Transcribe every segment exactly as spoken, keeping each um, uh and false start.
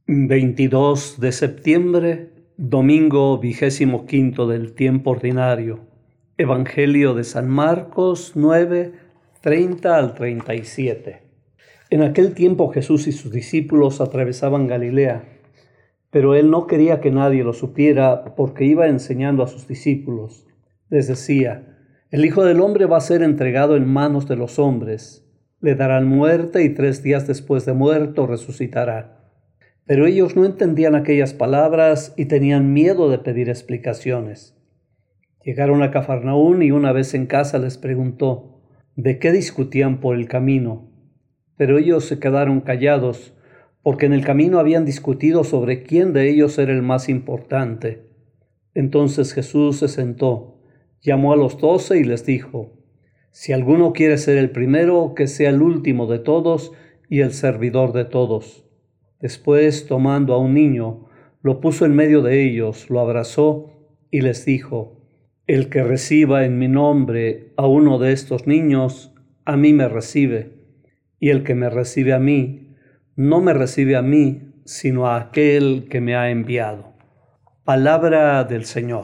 veintidós de septiembre, domingo vigésimo quinto del tiempo ordinario. Evangelio de San Marcos nueve, treinta al treinta y siete. En aquel tiempo Jesús y sus discípulos atravesaban Galilea, pero él no quería que nadie lo supiera porque iba enseñando a sus discípulos. Les decía: el Hijo del Hombre va a ser entregado en manos de los hombres, le darán muerte y tres días después de muerto resucitará. Pero ellos no entendían aquellas palabras y tenían miedo de pedir explicaciones. Llegaron a Cafarnaún y una vez en casa les preguntó de qué discutían por el camino. Pero ellos se quedaron callados, porque en el camino habían discutido sobre quién de ellos era el más importante. Entonces Jesús se sentó, llamó a los doce y les dijo: si alguno quiere ser el primero, que sea el último de todos y el servidor de todos. Después, tomando a un niño, lo puso en medio de ellos, lo abrazó y les dijo: el que reciba en mi nombre a uno de estos niños, a mí me recibe, y el que me recibe a mí, no me recibe a mí, sino a aquel que me ha enviado. Palabra del Señor.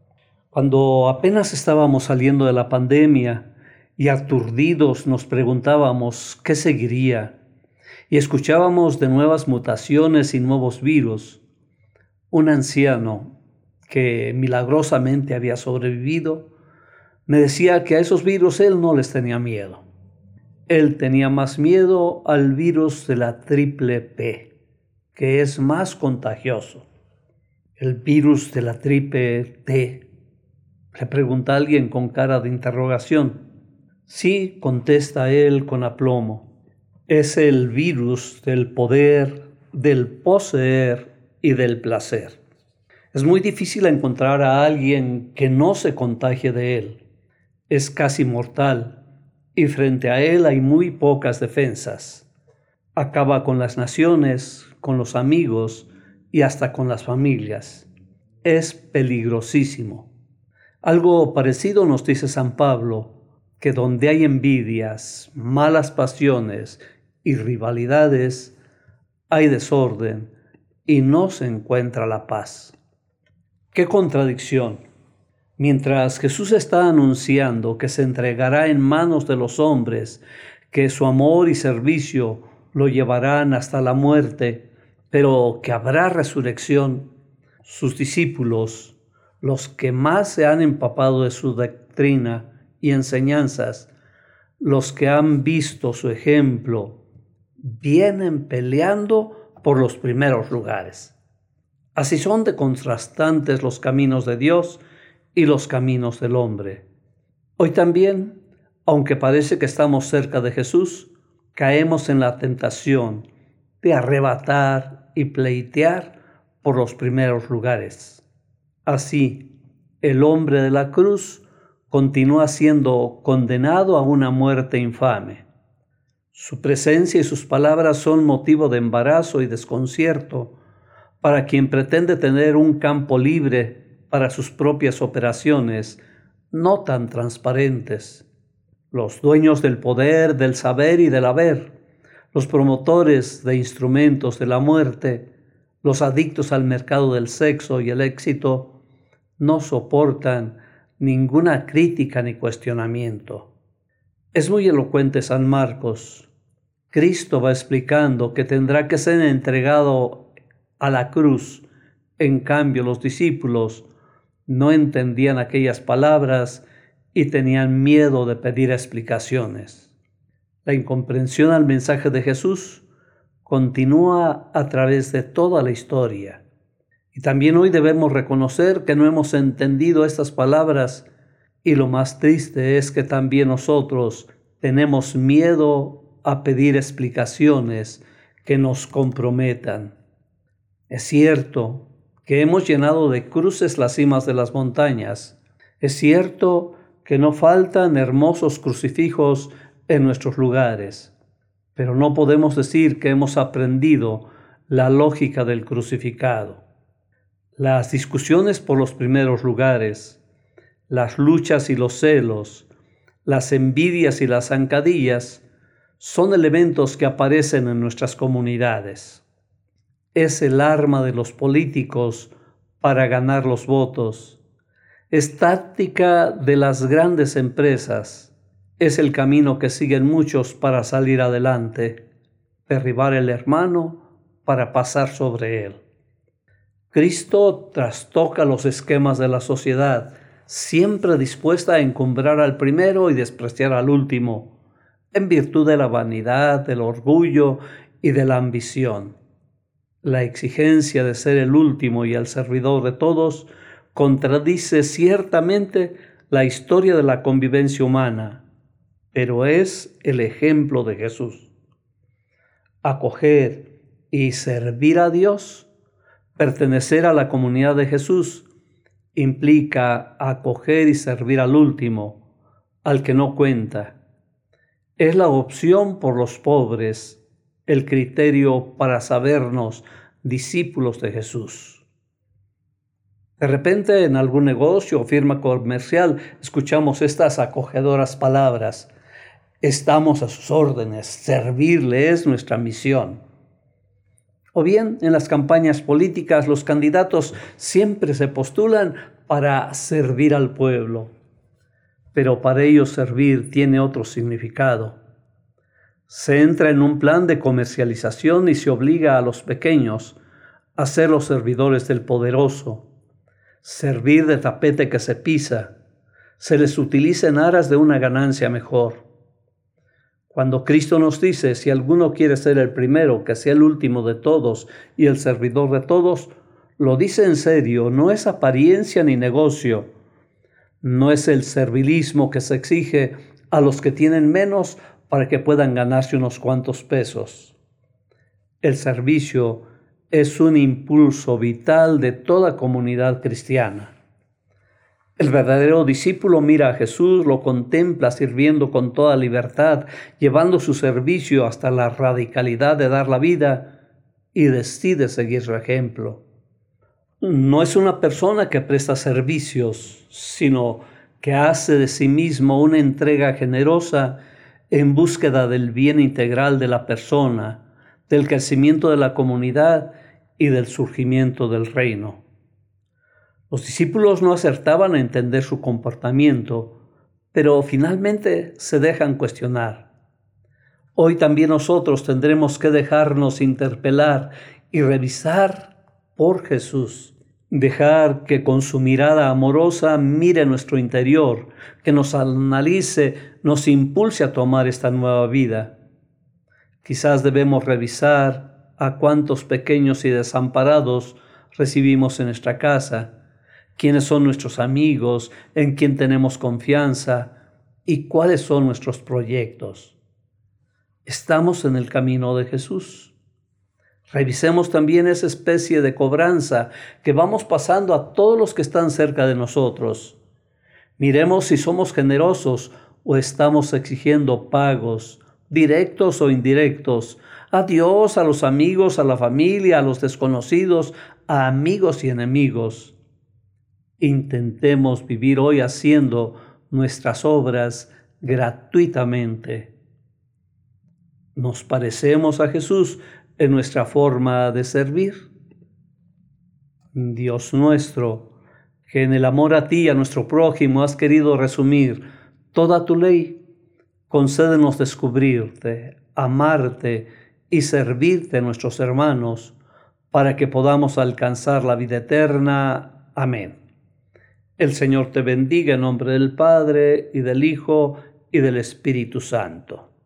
Cuando apenas estábamos saliendo de la pandemia y aturdidos nos preguntábamos qué seguiría, y escuchábamos de nuevas mutaciones y nuevos virus, un anciano que milagrosamente había sobrevivido me decía que a esos virus él no les tenía miedo. Él tenía más miedo al virus de la triple P, que es más contagioso. El virus de la triple T, le pregunta alguien con cara de interrogación. Sí, contesta él con aplomo. Es el virus del poder, del poseer y del placer. Es muy difícil encontrar a alguien que no se contagie de él. Es casi mortal y frente a él hay muy pocas defensas. Acaba con las naciones, con los amigos y hasta con las familias. Es peligrosísimo. Algo parecido nos dice San Pablo, que donde hay envidias, malas pasiones y rivalidades, hay desorden y no se encuentra la paz. ¡Qué contradicción! Mientras Jesús está anunciando que se entregará en manos de los hombres, que su amor y servicio lo llevarán hasta la muerte, pero que habrá resurrección, sus discípulos, los que más se han empapado de su doctrina y enseñanzas, los que han visto su ejemplo, vienen peleando por los primeros lugares. Así son de contrastantes los caminos de Dios y los caminos del hombre. Hoy también, aunque parece que estamos cerca de Jesús, caemos en la tentación de arrebatar y pleitear por los primeros lugares. Así, el hombre de la cruz continúa siendo condenado a una muerte infame. Su presencia y sus palabras son motivo de embarazo y desconcierto para quien pretende tener un campo libre para sus propias operaciones, no tan transparentes. Los dueños del poder, del saber y del haber, los promotores de instrumentos de la muerte, los adictos al mercado del sexo y el éxito, no soportan ninguna crítica ni cuestionamiento. Es muy elocuente San Marcos. Cristo va explicando que tendrá que ser entregado a la cruz. En cambio, los discípulos no entendían aquellas palabras y tenían miedo de pedir explicaciones. La incomprensión al mensaje de Jesús continúa a través de toda la historia. Y también hoy debemos reconocer que no hemos entendido estas palabras, y lo más triste es que también nosotros tenemos miedo a pedir explicaciones que nos comprometan. Es cierto que hemos llenado de cruces las cimas de las montañas. Es cierto que no faltan hermosos crucifijos en nuestros lugares, pero no podemos decir que hemos aprendido la lógica del crucificado. Las discusiones por los primeros lugares, las luchas y los celos, las envidias y las zancadillas son elementos que aparecen en nuestras comunidades. es el arma de los políticos para ganar los votos. Es táctica de las grandes empresas. Es el camino que siguen muchos para salir adelante. Derribar el hermano para pasar sobre él. Cristo trastoca los esquemas de la sociedad, siempre dispuesta a encumbrar al primero y despreciar al último, en virtud de la vanidad, del orgullo y de la ambición. La exigencia de ser el último y el servidor de todos contradice ciertamente la historia de la convivencia humana, pero es el ejemplo de Jesús. Acoger y servir a Dios, pertenecer a la comunidad de Jesús, implica acoger y servir al último, al que no cuenta. Es la opción por los pobres, el criterio para sabernos discípulos de Jesús. De repente, en algún negocio o firma comercial, escuchamos estas acogedoras palabras: estamos a sus órdenes, servirle es nuestra misión. O bien, en las campañas políticas, los candidatos siempre se postulan para servir al pueblo, pero para ellos servir tiene otro significado. Se entra en un plan de comercialización y se obliga a los pequeños a ser los servidores del poderoso, servir de tapete que se pisa, se les utiliza en aras de una ganancia mejor. Cuando Cristo nos dice, si alguno quiere ser el primero, que sea el último de todos y el servidor de todos, lo dice en serio, no es apariencia ni negocio, no es el servilismo que se exige a los que tienen menos para que puedan ganarse unos cuantos pesos. El servicio es un impulso vital de toda comunidad cristiana. El verdadero discípulo mira a Jesús, lo contempla sirviendo con toda libertad, llevando su servicio hasta la radicalidad de dar la vida y decide seguir su ejemplo. No es una persona que presta servicios, sino que hace de sí mismo una entrega generosa en búsqueda del bien integral de la persona, del crecimiento de la comunidad y del surgimiento del reino. Los discípulos no acertaban a entender su comportamiento, pero finalmente se dejan cuestionar. Hoy también nosotros tendremos que dejarnos interpelar y revisar por Jesús. Dejar que con su mirada amorosa mire nuestro interior, que nos analice, nos impulse a tomar esta nueva vida. Quizás debemos revisar a cuántos pequeños y desamparados recibimos en nuestra casa, quiénes son nuestros amigos, en quién tenemos confianza y cuáles son nuestros proyectos. ¿Estamos en el camino de Jesús? Revisemos también esa especie de cobranza que vamos pasando a todos los que están cerca de nosotros. Miremos si somos generosos o estamos exigiendo pagos, directos o indirectos, a Dios, a los amigos, a la familia, a los desconocidos, a amigos y enemigos. Intentemos vivir hoy haciendo nuestras obras gratuitamente. ¿Nos parecemos a Jesús en nuestra forma de servir? Dios nuestro, que en el amor a ti y a nuestro prójimo has querido resumir toda tu ley, concédenos descubrirte, amarte y servirte a nuestros hermanos, para que podamos alcanzar la vida eterna. Amén. El Señor te bendiga en nombre del Padre, y del Hijo, y del Espíritu Santo.